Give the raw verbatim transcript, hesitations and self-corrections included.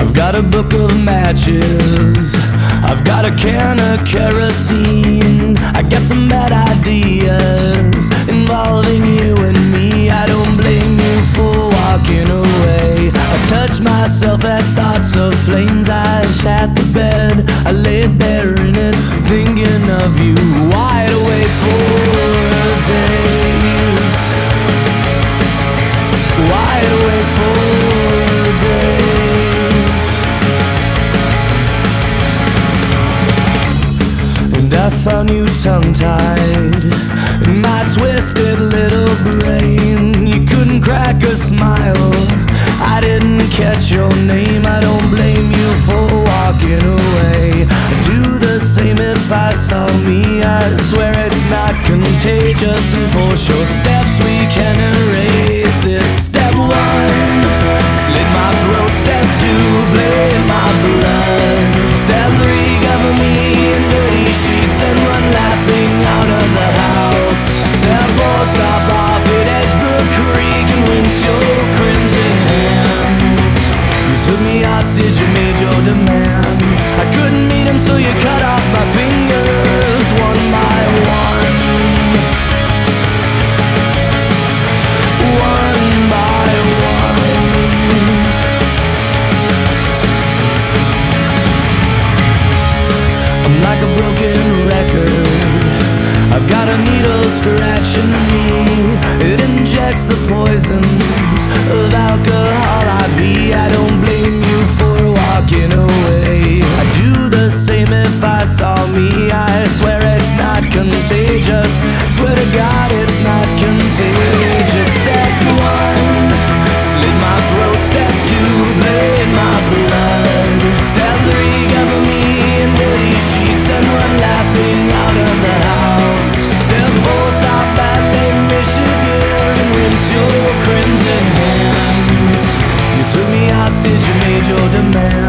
I've got a book of matches, I've got a can of kerosene. I got some bad ideas involving you and me. I don't blame you for walking away. I touch myself at thoughts of flames. I shat the bed, I laid there in it, thinking of you, wide awake for days, wide awake for days. And I found you tongue-tied in my twisted little brain. You couldn't crack a smile, I didn't catch your name. I don't blame you for walking away. I'd do the same if I saw me. I swear it's not contagious, and for short steps we can erase this. Step one, slit my throat. Step two, blame my blood. Step three, cover me in dirty sheets and run laughing out of the house. Step four, stop off at Edgebrook Creek and rinse your crimson hands. You took me hostage, you made your demands. I couldn't meet him, so you cut off my fingers one by one, one by one. I'm like a broken record, I've got a needle scratching me. It injects the poisons of alcohol I be. I don't blame you for walking away. I'd do the same if I saw me. I swear it's not contagious, swear to God it's not contagious. Step one, slit my throat. Step two, blade my blood. Step three, cover me in dirty sheets and run laughing out of the house. Step four, stop at Lake Michigan and rinse your crimson hands. You took me hostage, you made your demands.